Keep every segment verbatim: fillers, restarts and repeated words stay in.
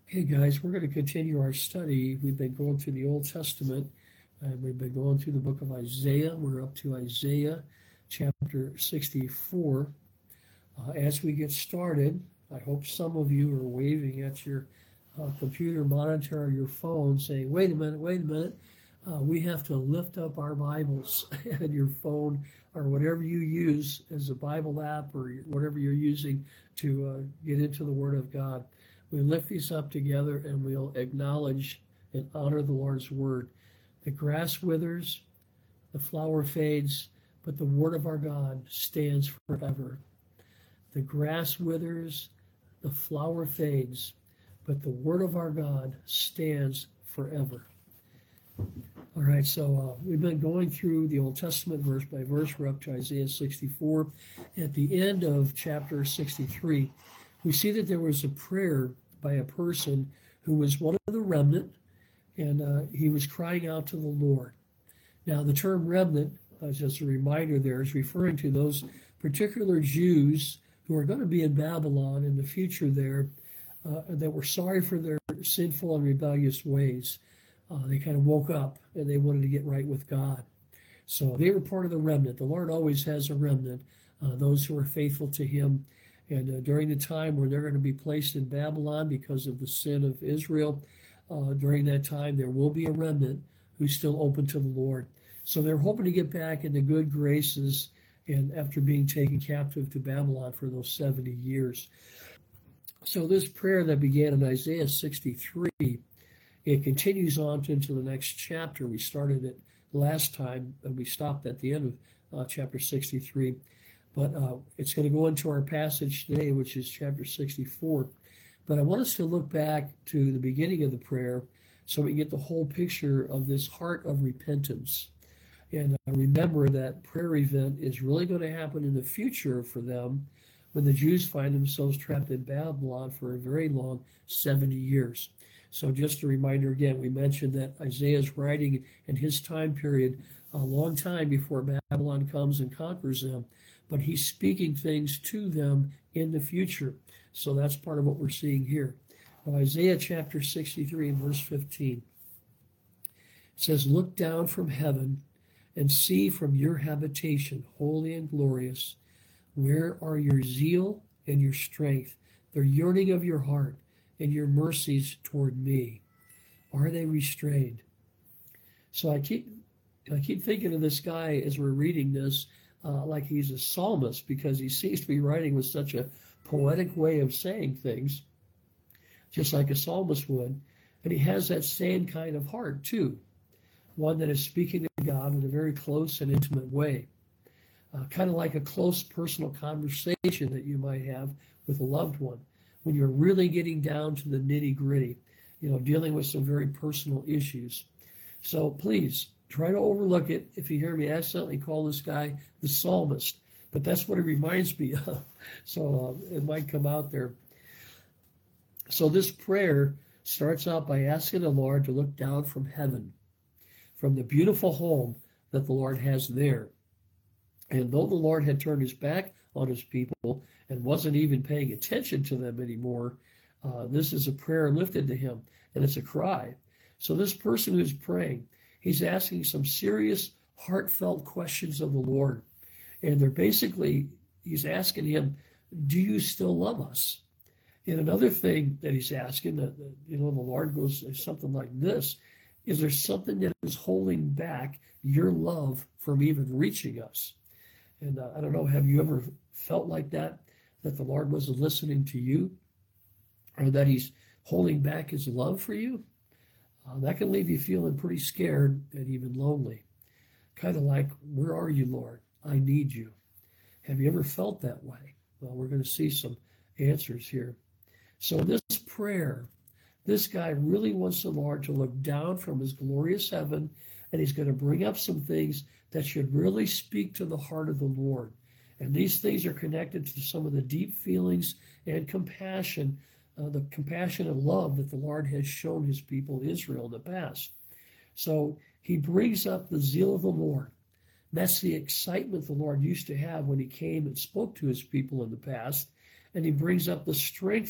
Hey guys, we're going to continue our study. We've been going through the Old Testament and we've been going through the book of Isaiah. We're up to Isaiah chapter sixty-four. Uh, as we get started, I hope some of you are waving at your uh, computer monitor or your phone saying, wait a minute, wait a minute. Uh, we have to lift up our Bibles and your phone or whatever you use as a Bible app or whatever you're using to uh, get into the Word of God. We lift these up together and we'll acknowledge and honor the Lord's Word. The grass withers, the flower fades, but the Word of our God stands forever. The grass withers, the flower fades, but the Word of our God stands forever. All right, so uh, we've been going through the Old Testament verse by verse. We're up to Isaiah sixty-four. At the end of chapter sixty-three, we see that there was a prayer by a person who was one of the remnant, and uh, he was crying out to the Lord. Now, the term remnant, uh, just a reminder there, is referring to those particular Jews who are going to be in Babylon in the future there, uh, that were sorry for their sinful and rebellious ways. Uh, they kind of woke up and they wanted to get right with God. So they were part of the remnant. The Lord always has a remnant, uh, those who are faithful to him. And uh, during the time where they're going to be placed in Babylon because of the sin of Israel, uh, during that time there will be a remnant who's still open to the Lord. So they're hoping to get back into good graces and after being taken captive to Babylon for those seventy years. So this prayer that began in Isaiah sixty-three, it continues on into the next chapter. We started it last time and we stopped at the end of uh, chapter sixty-three. But uh, it's going to go into our passage today, which is chapter sixty-four. But I want us to look back to the beginning of the prayer so we get the whole picture of this heart of repentance. And uh, remember that prayer event is really going to happen in the future for them when the Jews find themselves trapped in Babylon for a very long seventy years. So just a reminder again, we mentioned that Isaiah is writing in his time period a long time before Babylon comes and conquers them. But he's speaking things to them in the future. So that's part of what we're seeing here. Now, Isaiah chapter sixty-three, verse fifteen. It says, look down from heaven and see from your habitation, holy and glorious, where are your zeal and your strength, the yearning of your heart and your mercies toward me? Are they restrained? So I keep, I keep thinking of this guy as we're reading this, Uh, like he's a psalmist, because he seems to be writing with such a poetic way of saying things, just like a psalmist would. And he has that same kind of heart, too, one that is speaking to God in a very close and intimate way, uh, kind of like a close personal conversation that you might have with a loved one when you're really getting down to the nitty-gritty, you know, dealing with some very personal issues. So please, try to overlook it if you hear me accidentally call this guy the psalmist, but that's what it reminds me of. So uh, it might come out there. So this prayer starts out by asking the Lord to look down from heaven, from the beautiful home that the Lord has there. And though the Lord had turned his back on his people and wasn't even paying attention to them anymore, uh, this is a prayer lifted to him, and it's a cry. So this person who's praying, he's asking some serious, heartfelt questions of the Lord. And they're basically, he's asking him, do you still love us? And another thing that he's asking, that you know, the Lord goes something like this, is there something that is holding back your love from even reaching us? And uh, I don't know, have you ever felt like that, that the Lord wasn't listening to you, or that he's holding back his love for you? Uh, that can leave you feeling pretty scared and even lonely. Kind of like, where are you, Lord? I need you. Have you ever felt that way? Well, we're going to see some answers here. So this prayer, this guy really wants the Lord to look down from his glorious heaven, and he's going to bring up some things that should really speak to the heart of the Lord. And these things are connected to some of the deep feelings and compassion Uh, the compassion and love that the Lord has shown his people Israel in the past. So he brings up the zeal of the Lord. That's the excitement the Lord used to have when he came and spoke to his people in the past. And he brings up the strength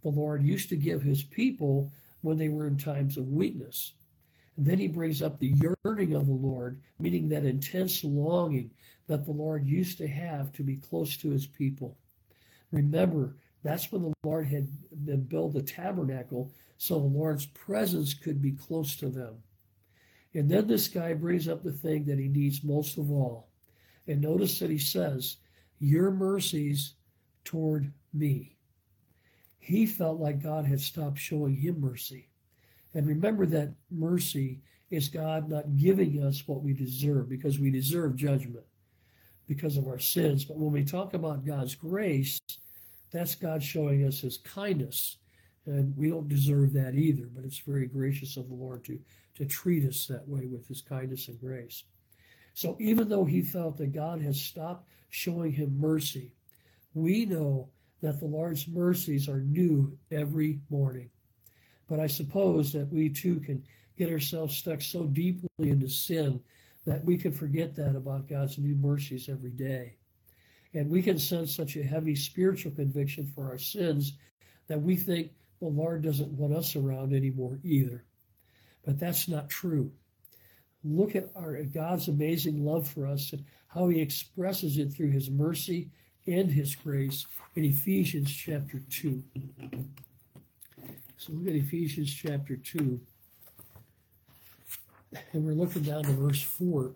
the Lord used to give his people when they were in times of weakness. And then he brings up the yearning of the Lord, meaning that intense longing that the Lord used to have to be close to his people. Remember, that's when the Lord had been built the tabernacle so the Lord's presence could be close to them. And then this guy brings up the thing that he needs most of all. And notice that he says, your mercies toward me. He felt like God had stopped showing him mercy. And remember that mercy is God not giving us what we deserve, because we deserve judgment because of our sins. But when we talk about God's grace, that's God showing us his kindness. And we don't deserve that either, but it's very gracious of the Lord to, to treat us that way with his kindness and grace. So even though he felt that God has stopped showing him mercy, we know that the Lord's mercies are new every morning. But I suppose that we too can get ourselves stuck so deeply into sin that we can forget that about God's new mercies every day. And we can sense such a heavy spiritual conviction for our sins that we think the Lord doesn't want us around anymore either. But that's not true. Look at our God's amazing love for us and how he expresses it through his mercy and his grace in Ephesians chapter two. So look at Ephesians chapter two. And we're looking down to verse four.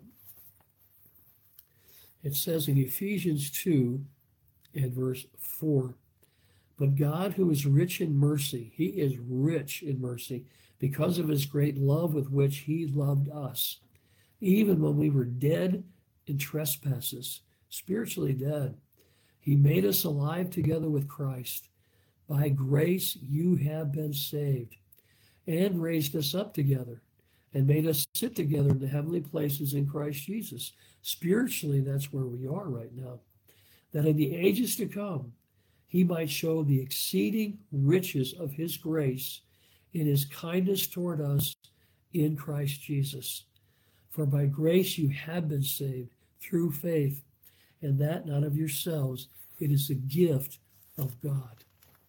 It says in Ephesians two and verse four, but God, who is rich in mercy, he is rich in mercy because of his great love with which he loved us, even when we were dead in trespasses, spiritually dead. He made us alive together with Christ. By grace you have been saved, and raised us up together, and made us sit together in the heavenly places in Christ Jesus. Spiritually, that's where we are right now. That in the ages to come, he might show the exceeding riches of his grace in his kindness toward us in Christ Jesus. For by grace you have been saved through faith, and that not of yourselves. It is a gift of God.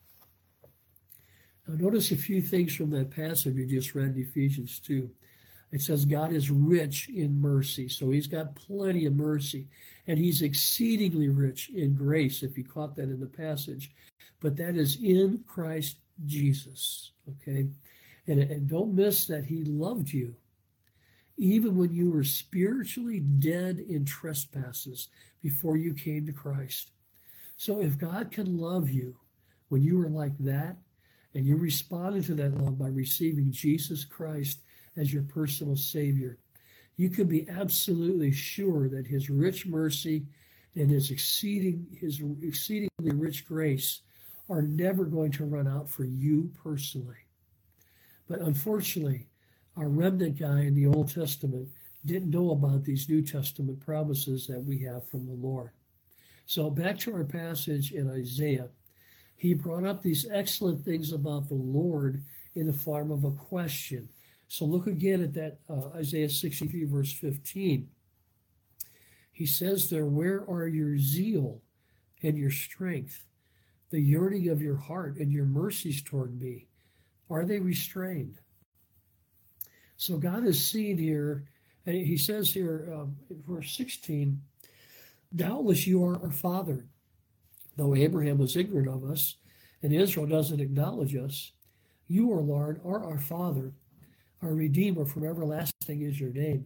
Now notice a few things from that passage we just read in Ephesians two. It says God is rich in mercy, so he's got plenty of mercy, and he's exceedingly rich in grace, if you caught that in the passage. But that is in Christ Jesus, okay? And, and don't miss that he loved you, even when you were spiritually dead in trespasses before you came to Christ. So if God can love you when you were like that, and you responded to that love by receiving Jesus Christ as your personal Savior, you can be absolutely sure that his rich mercy and his exceeding his exceedingly rich grace are never going to run out for you personally. But unfortunately, our remnant guy in the Old Testament didn't know about these New Testament promises that we have from the Lord. So back to our passage in Isaiah. He brought up these excellent things about the Lord in the form of a question. So look again at that uh, Isaiah sixty-three, verse fifteen. He says there, where are your zeal and your strength, the yearning of your heart and your mercies toward me? Are they restrained? So God is seen here, and he says here um, in verse sixteen, doubtless you are our father. Though Abraham was ignorant of us, and Israel doesn't acknowledge us, you, O Lord, are our Father, our Redeemer from everlasting is your name.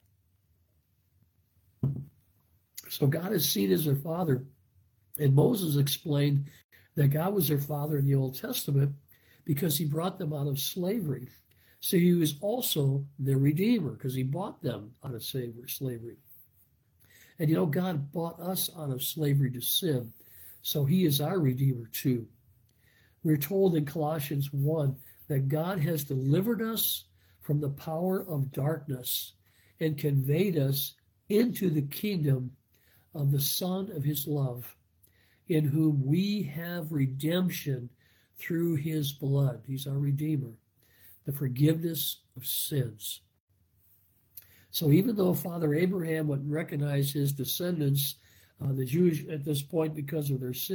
So God is seen as their Father, and Moses explained that God was their Father in the Old Testament because he brought them out of slavery. So he was also their Redeemer because he bought them out of slavery. And you know, God bought us out of slavery to sin. So he is our Redeemer too. We're told in Colossians one that God has delivered us from the power of darkness and conveyed us into the kingdom of the Son of his love, in whom we have redemption through his blood. He's our Redeemer, the forgiveness of sins. So even though Father Abraham wouldn't recognize his descendants, Uh, the Jews at this point because of their sin,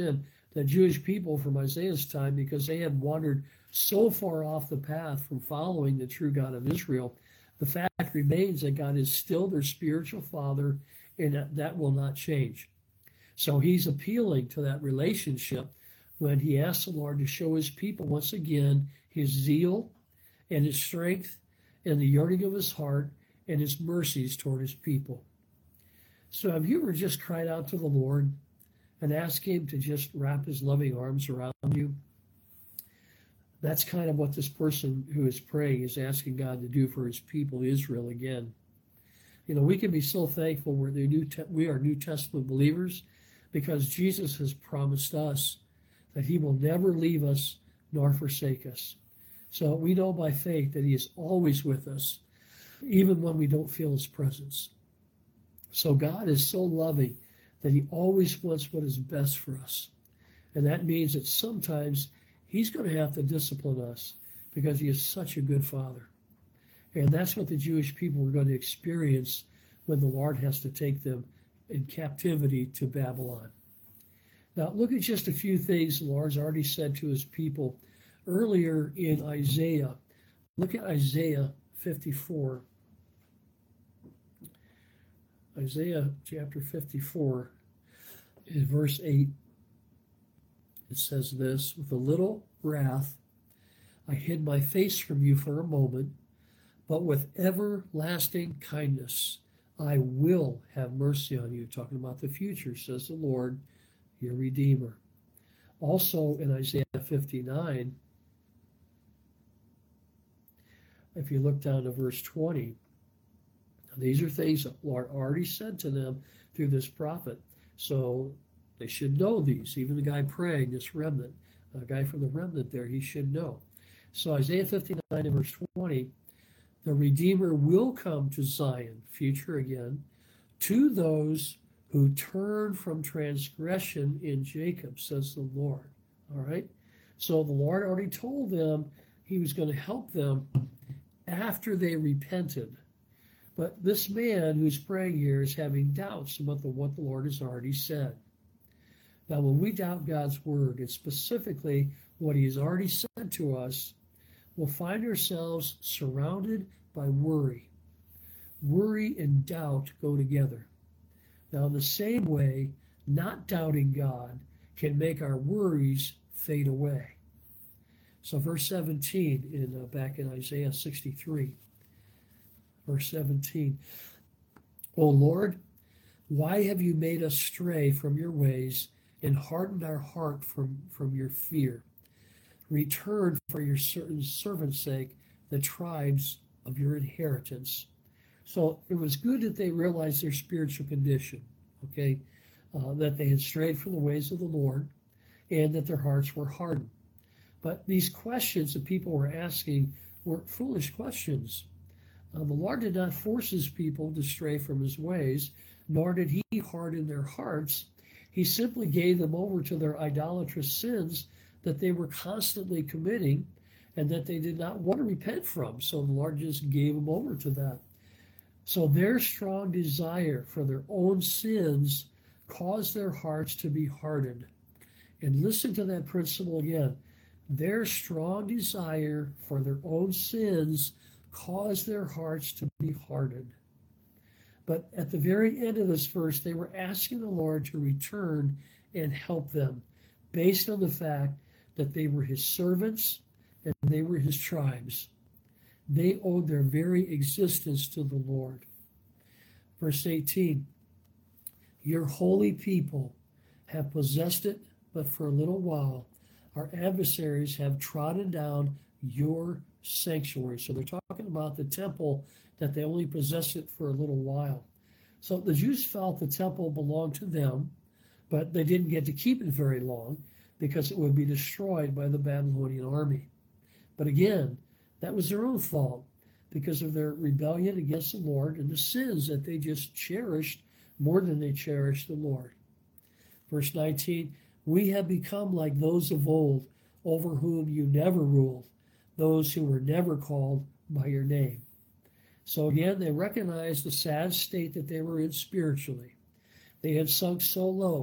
the Jewish people from Isaiah's time, because they had wandered so far off the path from following the true God of Israel, the fact remains that God is still their spiritual father, and that, that will not change. So he's appealing to that relationship when he asks the Lord to show his people once again his zeal and his strength and the yearning of his heart and his mercies toward his people. So have you ever just cried out to the Lord and asked him to just wrap his loving arms around you? That's kind of what this person who is praying is asking God to do for his people, Israel, again. You know, we can be so thankful we're the New Te- we are New Testament believers because Jesus has promised us that he will never leave us nor forsake us. So we know by faith that he is always with us, even when we don't feel his presence. So God is so loving that he always wants what is best for us. And that means that sometimes he's going to have to discipline us because he is such a good father. And that's what the Jewish people were going to experience when the Lord has to take them in captivity to Babylon. Now, look at just a few things the Lord's already said to his people earlier in Isaiah. Look at Isaiah fifty-four. Isaiah chapter fifty-four, in verse eight, it says this, "With a little wrath I hid my face from you for a moment, but with everlasting kindness I will have mercy on you." Talking about the future, says the Lord, your Redeemer. Also in Isaiah fifty-nine, if you look down to verse twenty, these are things that the Lord already said to them through this prophet. So they should know these. Even the guy praying, this remnant, a guy from the remnant there, he should know. So Isaiah fifty-nine and verse twenty, "The Redeemer will come to Zion," future again, "to those who turn from transgression in Jacob," says the Lord. All right? So the Lord already told them he was going to help them after they repented. But this man who's praying here is having doubts about the, what the Lord has already said. Now, when we doubt God's word, and specifically what he has already said to us, we'll find ourselves surrounded by worry. Worry and doubt go together. Now, in the same way, not doubting God can make our worries fade away. So verse seventeen, in uh, back in Isaiah sixty-three, verse seventeen, "O Lord, why have you made us stray from your ways and hardened our heart from, from your fear? Return for your certain servant's sake the tribes of your inheritance." So it was good that they realized their spiritual condition, okay, uh, that they had strayed from the ways of the Lord and that their hearts were hardened. But these questions that people were asking were foolish questions. Uh, the Lord did not force his people to stray from his ways, nor did he harden their hearts. He simply gave them over to their idolatrous sins that they were constantly committing and that they did not want to repent from. So the Lord just gave them over to that. So their strong desire for their own sins caused their hearts to be hardened. And listen to that principle again. Their strong desire for their own sins caused their hearts to be hardened. But at the very end of this verse, they were asking the Lord to return and help them based on the fact that they were his servants and they were his tribes. They owed their very existence to the Lord. Verse eighteen, "Your holy people have possessed it, but for a little while. Our adversaries have trodden down your sanctuary." So they're talking about the temple, that they only possessed it for a little while. So the Jews felt the temple belonged to them, but they didn't get to keep it very long because it would be destroyed by the Babylonian army. But again, that was their own fault because of their rebellion against the Lord and the sins that they just cherished more than they cherished the Lord. Verse nineteen, "We have become like those of old, over whom you never ruled, those who were never called by your name." So again, they recognized the sad state that they were in spiritually. They had sunk so low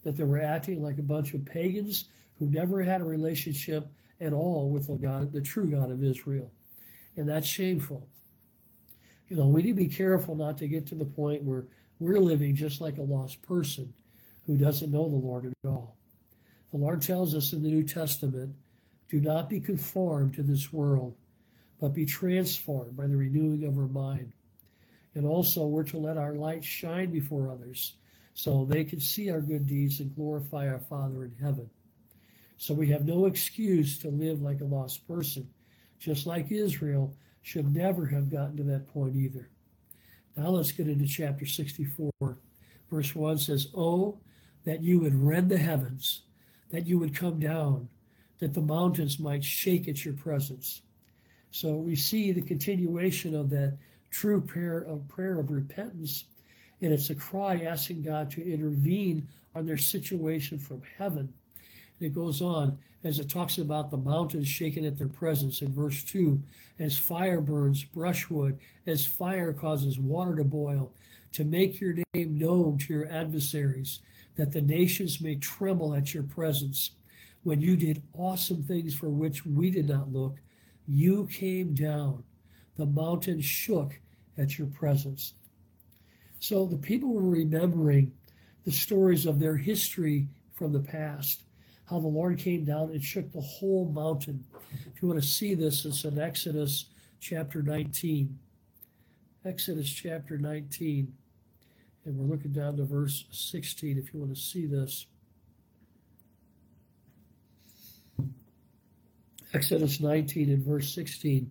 that they were acting like a bunch of pagans who never had a relationship at all with the God, the true God of Israel. And that's shameful. You know, we need to be careful not to get to the point where we're living just like a lost person who doesn't know the Lord at all. The Lord tells us in the New Testament, do not be conformed to this world, but be transformed by the renewing of our mind. And also, we're to let our light shine before others so they can see our good deeds and glorify our Father in heaven. So we have no excuse to live like a lost person, just like Israel should never have gotten to that point either. Now let's get into chapter sixty-four. Verse one says, oh, that you would rend the heavens, that you would come down, that the mountains might shake at your presence. So we see the continuation of that true prayer of prayer of repentance, and it's a cry asking God to intervene on their situation from heaven. And it goes on as it talks about the mountains shaking at their presence in verse two, as fire burns brushwood, as fire causes water to boil, to make your name known to your adversaries, that the nations may tremble at your presence. When you did awesome things for which we did not look, you came down. The mountains shook at your presence. So the people were remembering the stories of their history from the past, how the Lord came down and shook the whole mountain. If you want to see this, it's in Exodus chapter nineteen. Exodus chapter nineteen. And we're looking down to verse sixteen if you want to see this. Exodus nineteen and verse sixteen.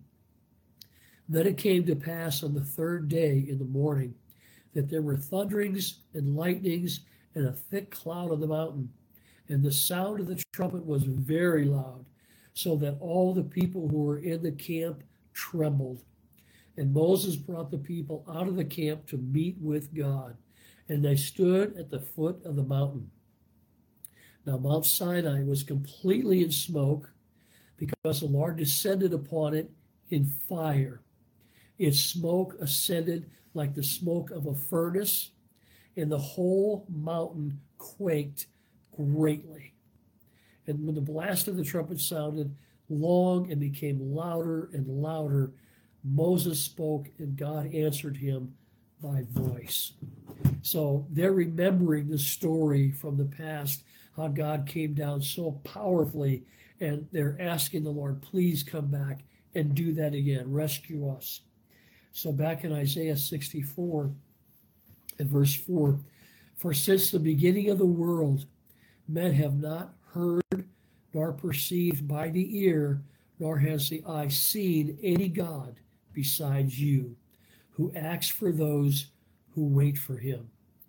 Then it came to pass on the third day in the morning that there were thunderings and lightnings and a thick cloud on the mountain. And the sound of the trumpet was very loud, so that all the people who were in the camp trembled. And Moses brought the people out of the camp to meet with God, and they stood at the foot of the mountain. Now Mount Sinai was completely in smoke, because the Lord descended upon it in fire. Its smoke ascended like the smoke of a furnace, and the whole mountain quaked greatly. And when the blast of the trumpet sounded long and became louder and louder, Moses spoke and God answered him by voice. So they're remembering the story from the past, how God came down so powerfully, and they're asking the Lord, please come back and do that again, rescue us. So back in Isaiah sixty-four and verse four, for since the beginning of the world, men have not heard nor perceived by the ear, nor has the eye seen any God besides you, who acts for those who wait for him.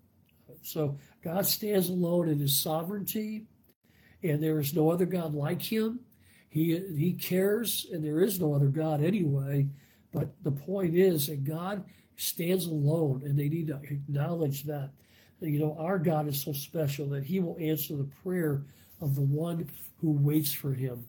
So God stands alone in his sovereignty, and there is no other God like him. He, he cares, and there is no other God anyway. But the point is that God stands alone, and they need to acknowledge that. You know, our God is so special that he will answer the prayer of the one who waits for him.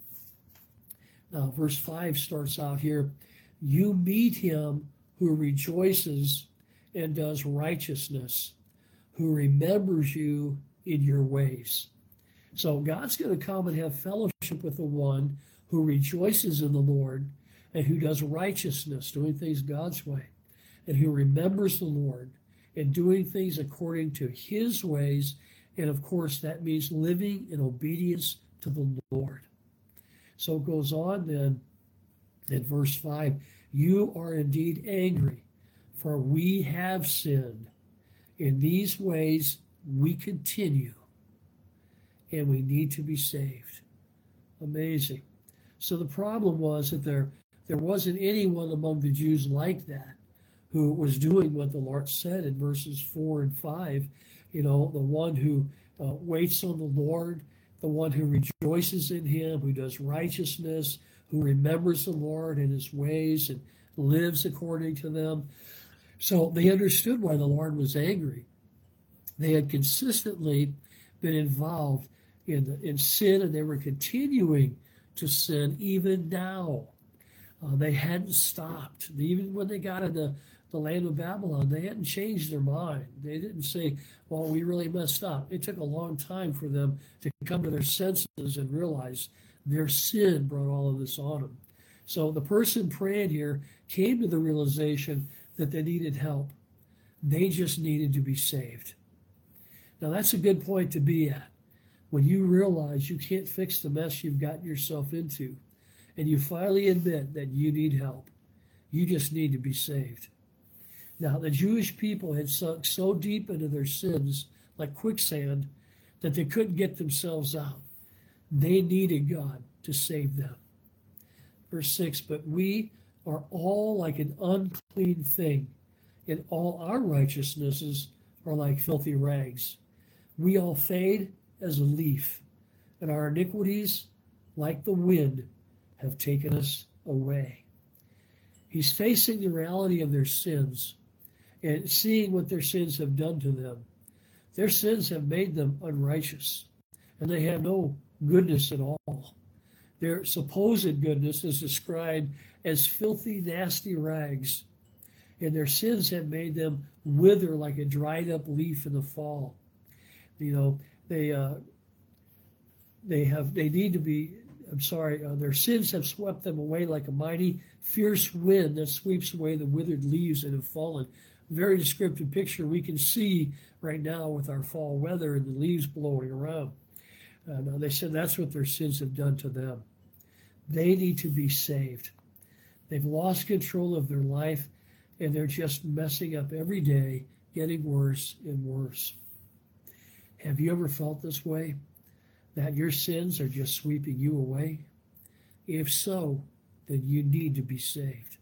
Now, verse five starts out here, you meet him who rejoices and does righteousness, who remembers you in your ways. So God's going to come and have fellowship with the one who rejoices in the Lord and who does righteousness, doing things God's way, and who remembers the Lord and doing things according to his ways. And of course, that means living in obedience to the Lord. So it goes on then in verse five, you are indeed angry, for we have sinned. In these ways we continue, and we need to be saved. Amazing. So the problem was that there, there wasn't anyone among the Jews like that who was doing what the Lord said in verses four and five. You know, the one who uh, waits on the Lord, the one who rejoices in him, who does righteousness, who remembers the Lord and his ways and lives according to them. So they understood why the Lord was angry. They had consistently been involved in, in sin, and they were continuing to sin even now. Uh, they hadn't stopped. Even when they got into the the land of Babylon, they hadn't changed their mind. They didn't say, well, we really messed up. It took a long time for them to come to their senses and realize their sin brought all of this on them. So the person praying here came to the realization that they needed help. They just needed to be saved. Now that's a good point to be at. When you realize you can't fix the mess you've gotten yourself into, and you finally admit that you need help. You just need to be saved. Now, the Jewish people had sunk so deep into their sins, like quicksand, that they couldn't get themselves out. They needed God to save them. Verse six, but we are all like an unclean thing, and all our righteousnesses are like filthy rags. We all fade as a leaf, and our iniquities, like the wind, have taken us away. He's facing the reality of their sins and seeing what their sins have done to them. Their sins have made them unrighteous, and they have no goodness at all. Their supposed goodness is described as filthy, nasty rags, and their sins have made them wither like a dried up leaf in the fall. You know, they uh, they have they need to be. I'm sorry. Uh, their sins have swept them away like a mighty, fierce wind that sweeps away the withered leaves that have fallen. Very descriptive picture we can see right now with our fall weather and the leaves blowing around. Uh, now they said that's what their sins have done to them. They need to be saved. They've lost control of their life, and they're just messing up every day, getting worse and worse. Have you ever felt this way? That your sins are just sweeping you away? If so, then you need to be saved.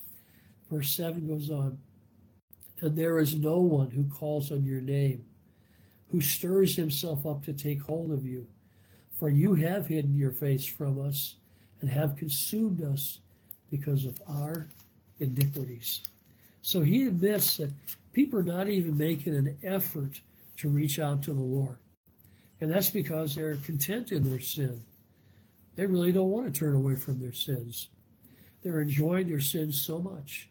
Verse seven goes on, and there is no one who calls on your name, who stirs himself up to take hold of you. For you have hidden your face from us and have consumed us because of our iniquities. So he admits that people are not even making an effort to reach out to the Lord. And that's because they're content in their sin. They really don't want to turn away from their sins. They're enjoying their sins so much.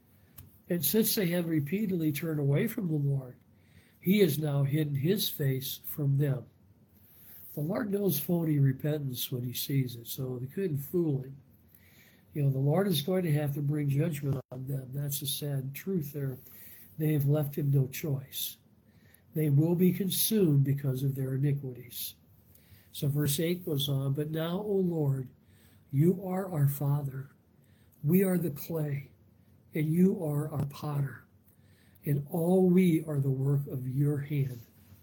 And since they have repeatedly turned away from the Lord, he has now hidden his face from them. The Lord knows phony repentance when he sees it, so they couldn't fool him. You know, the Lord is going to have to bring judgment on them. That's the sad truth there. They have left him no choice. They will be consumed because of their iniquities. So verse eight goes on, but now, O Lord, you are our Father. We are the clay, and you are our potter, and all we are the work of your hand.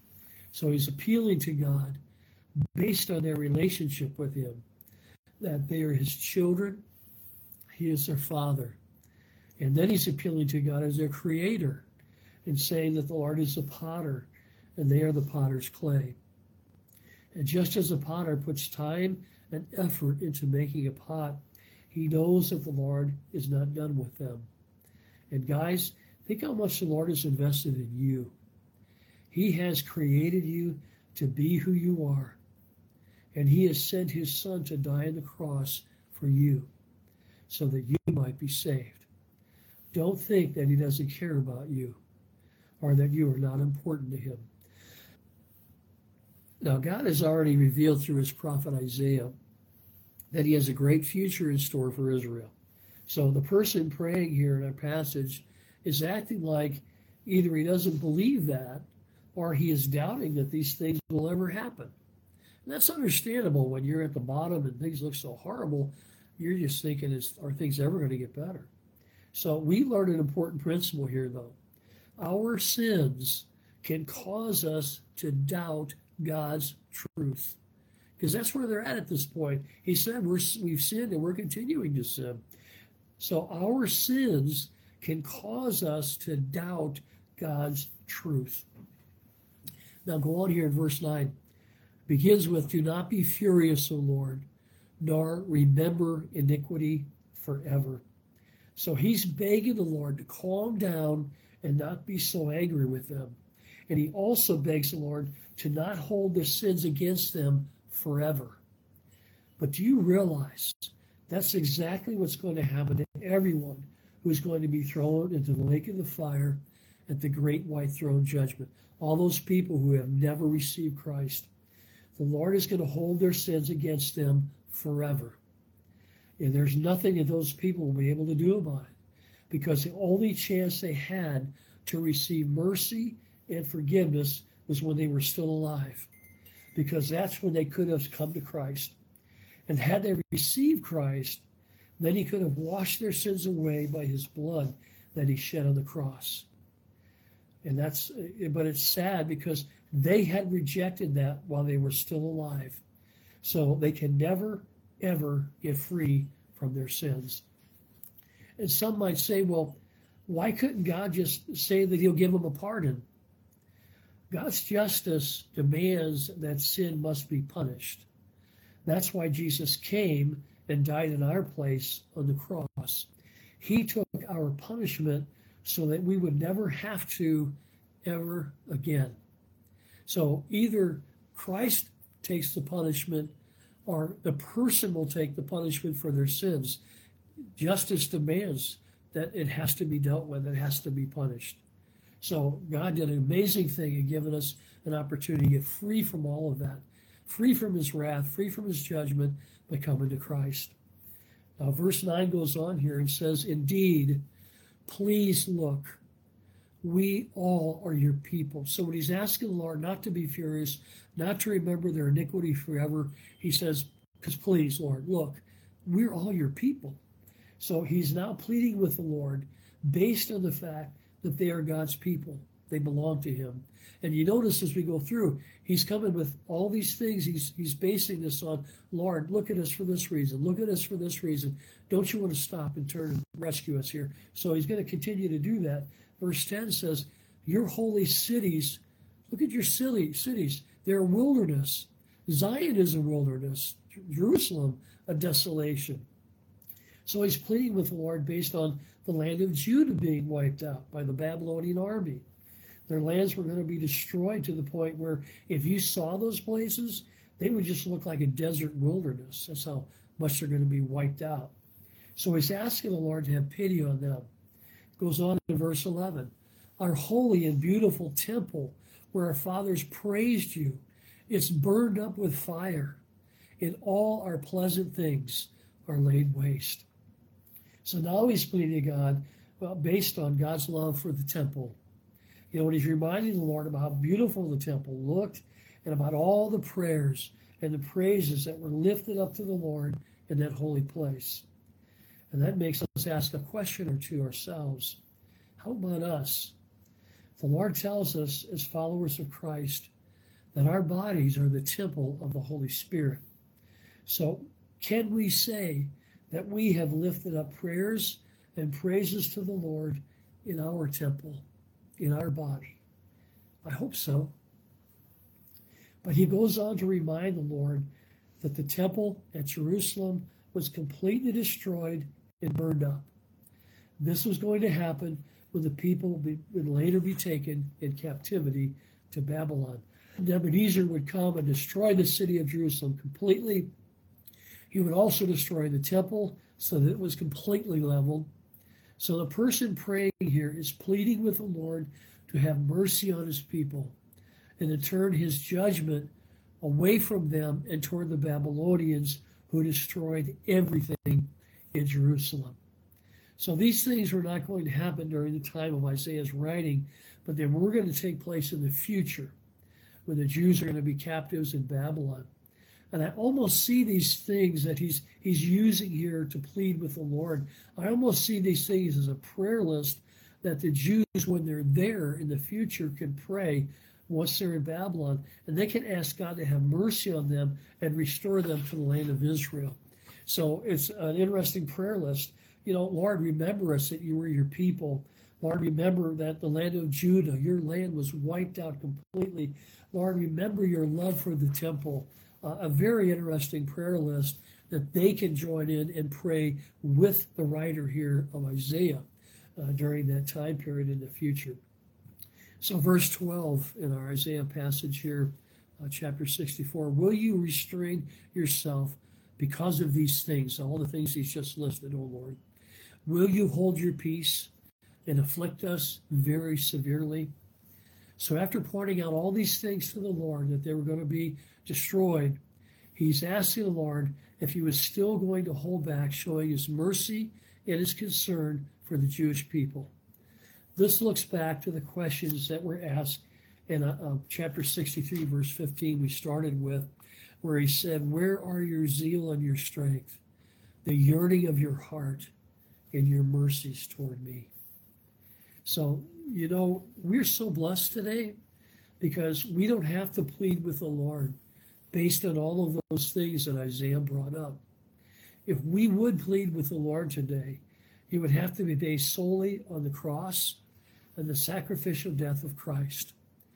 So he's appealing to God based on their relationship with him, that they are his children, he is their Father. And then he's appealing to God as their creator, and saying that the Lord is the potter, and they are the potter's clay. And just as the potter puts time and effort into making a pot, he knows that the Lord is not done with them. And guys, think how much the Lord has invested in you. He has created you to be who you are. And he has sent his Son to die on the cross for you, so that you might be saved. Don't think that he doesn't care about you, or that you are not important to him. Now, God has already revealed through his prophet Isaiah that he has a great future in store for Israel. So the person praying here in our passage is acting like either he doesn't believe that, or he is doubting that these things will ever happen. And that's understandable when you're at the bottom and things look so horrible. You're just thinking, is, are things ever going to get better? So we learn an important principle here, though. Our sins can cause us to doubt God's truth, because that's where they're at at this point. He said we're, we've sinned and we're continuing to sin. So our sins can cause us to doubt God's truth. Now go on here in verse nine. It begins with, do not be furious, O Lord, nor remember iniquity forever. So he's begging the Lord to calm down and not be so angry with them. And he also begs the Lord to not hold their sins against them forever. But do you realize that's exactly what's going to happen to everyone who is going to be thrown into the lake of the fire at the great white throne judgment. All those people who have never received Christ, the Lord is going to hold their sins against them forever. And there's nothing that those people will be able to do about it, because the only chance they had to receive mercy and forgiveness was when they were still alive, because that's when they could have come to Christ. And had they received Christ, then he could have washed their sins away by his blood that he shed on the cross. And that's, but it's sad because they had rejected that while they were still alive. So they can never, ever get free from their sins. And some might say, well, why couldn't God just say that he'll give them a pardon? God's justice demands that sin must be punished. That's why Jesus came and died in our place on the cross. He took our punishment so that we would never have to ever again. So either Christ takes the punishment or the person will take the punishment for their sins. Justice demands that it has to be dealt with, it has to be punished. So God did an amazing thing in giving us an opportunity to get free from all of that, free from his wrath, free from his judgment by coming to Christ. Now, verse nine goes on here and says, indeed, please look, we all are your people. So when he's asking the Lord not to be furious, not to remember their iniquity forever, he says, because please, Lord, look, we're all your people. So he's now pleading with the Lord based on the fact that they are God's people. They belong to him. And you notice as we go through, he's coming with all these things. He's he's basing this on, Lord, look at us for this reason. Look at us for this reason. Don't you want to stop and turn and rescue us here? So he's going to continue to do that. Verse ten says, your holy cities, look at your silly cities. They're a wilderness. Zion is a wilderness. Jerusalem, a desolation. So he's pleading with the Lord based on the land of Judah being wiped out by the Babylonian army. Their lands were going to be destroyed to the point where if you saw those places, they would just look like a desert wilderness. That's how much they're going to be wiped out. So he's asking the Lord to have pity on them. It goes on in verse eleven. Our holy and beautiful temple where our fathers praised you, it's burned up with fire, and all our pleasant things are laid waste. So now he's pleading to God, well, based on God's love for the temple. You know, when he's reminding the Lord about how beautiful the temple looked and about all the prayers and the praises that were lifted up to the Lord in that holy place. And that makes us ask a question or two ourselves. How about us? The Lord tells us as followers of Christ that our bodies are the temple of the Holy Spirit. So can we say that we have lifted up prayers and praises to the Lord in our temple, in our body? I hope so. But he goes on to remind the Lord that the temple at Jerusalem was completely destroyed and burned up. This was going to happen when the people would later be taken in captivity to Babylon. Nebuchadnezzar would come and destroy the city of Jerusalem completely. He would also destroy the temple so that it was completely leveled. So the person praying here is pleading with the Lord to have mercy on his people and to turn his judgment away from them and toward the Babylonians who destroyed everything in Jerusalem. So these things were not going to happen during the time of Isaiah's writing, but they were going to take place in the future when the Jews are going to be captives in Babylon. And I almost see these things that he's he's using here to plead with the Lord. I almost see these things as a prayer list that the Jews, when they're there in the future, can pray once they're in Babylon. And they can ask God to have mercy on them and restore them to the land of Israel. So it's an interesting prayer list. You know, Lord, remember us that you were your people. Lord, remember that the land of Judah, your land was wiped out completely. Lord, remember your love for the temple. Uh, a very interesting prayer list that they can join in and pray with the writer here of Isaiah uh, during that time period in the future. So verse twelve in our Isaiah passage here, uh, chapter sixty-four, will you restrain yourself because of these things, all the things he's just listed, O Lord? Will you hold your peace and afflict us very severely? So after pointing out all these things to the Lord, that they were going to be destroyed, he's asking the Lord if he was still going to hold back, showing his mercy and his concern for the Jewish people. This looks back to the questions that were asked in uh, uh, chapter sixty-three, verse fifteen, we started with, where he said, where are your zeal and your strength, the yearning of your heart and your mercies toward me? So, you know, we're so blessed today because we don't have to plead with the Lord based on all of those things that Isaiah brought up. If we would plead with the Lord today, it would have to be based solely on the cross and the sacrificial death of Christ.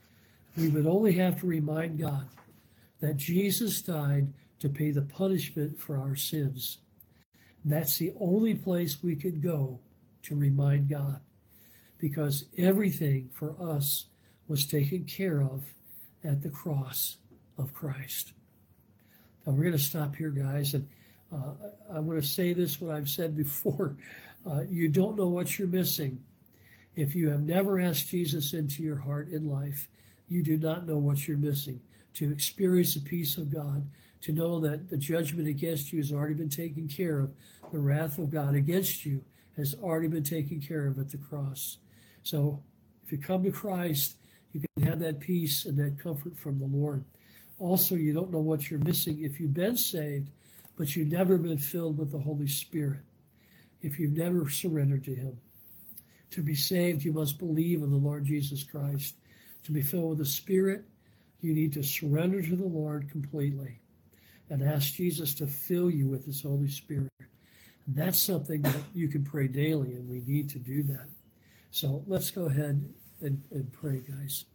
We would only have to remind God that Jesus died to pay the punishment for our sins. That's the only place we could go to remind God, because everything for us was taken care of at the cross of Christ. Now we're going to stop here, guys, and uh, I'm going to say this, what I've said before. Uh, you don't know what you're missing. If you have never asked Jesus into your heart in life, you do not know what you're missing. To experience the peace of God, to know that the judgment against you has already been taken care of, the wrath of God against you has already been taken care of at the cross. So if you come to Christ, you can have that peace and that comfort from the Lord. Also, you don't know what you're missing if you've been saved, but you've never been filled with the Holy Spirit, if you've never surrendered to him. To be saved, you must believe in the Lord Jesus Christ. To be filled with the Spirit, you need to surrender to the Lord completely and ask Jesus to fill you with his Holy Spirit. And that's something that you can pray daily, and we need to do that. So let's go ahead and, and pray, guys.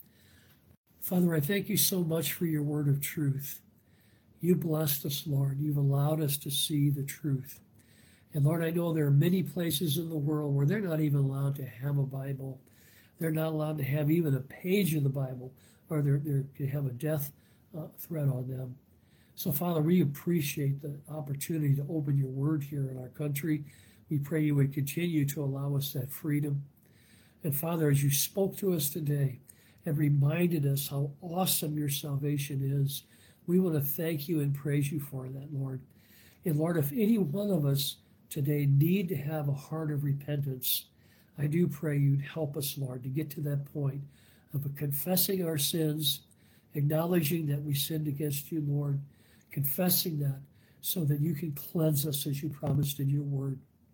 Father, I thank you so much for your word of truth. You blessed us, Lord. You've allowed us to see the truth. And Lord, I know there are many places in the world where they're not even allowed to have a Bible. They're not allowed to have even a page of the Bible, or they're, they're, they have a death uh, threat on them. So, Father, we appreciate the opportunity to open your word here in our country. We pray you would continue to allow us that freedom. And, Father, as you spoke to us today and reminded us how awesome your salvation is, we want to thank you and praise you for that, Lord. And, Lord, if any one of us today need to have a heart of repentance, I do pray you'd help us, Lord, to get to that point of confessing our sins, acknowledging that we sinned against you, Lord, confessing that so that you can cleanse us as you promised in your word.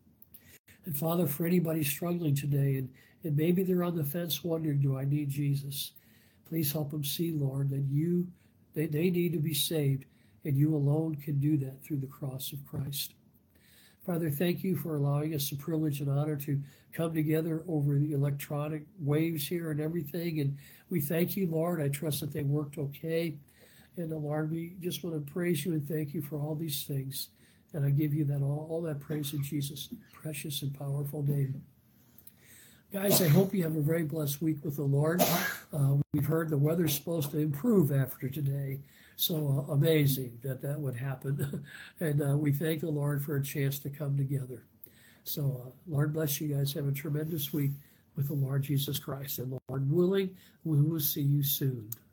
And Father, for anybody struggling today, and, and maybe they're on the fence wondering, do I need Jesus? Please help them see, Lord, that you they, they need to be saved, and you alone can do that through the cross of Christ. Father, thank you for allowing us the privilege and honor to come together over the electronic waves here and everything. And we thank you, Lord. I trust that they worked okay. And uh, Lord, we just want to praise you and thank you for all these things. And I give you that all, all that praise in Jesus' precious and powerful name. Guys, I hope you have a very blessed week with the Lord. Uh, we've heard the weather's supposed to improve after today. So uh, amazing that that would happen. and uh, we thank the Lord for a chance to come together. So uh, Lord bless you guys. Have a tremendous week with the Lord Jesus Christ. And Lord willing, we will see you soon.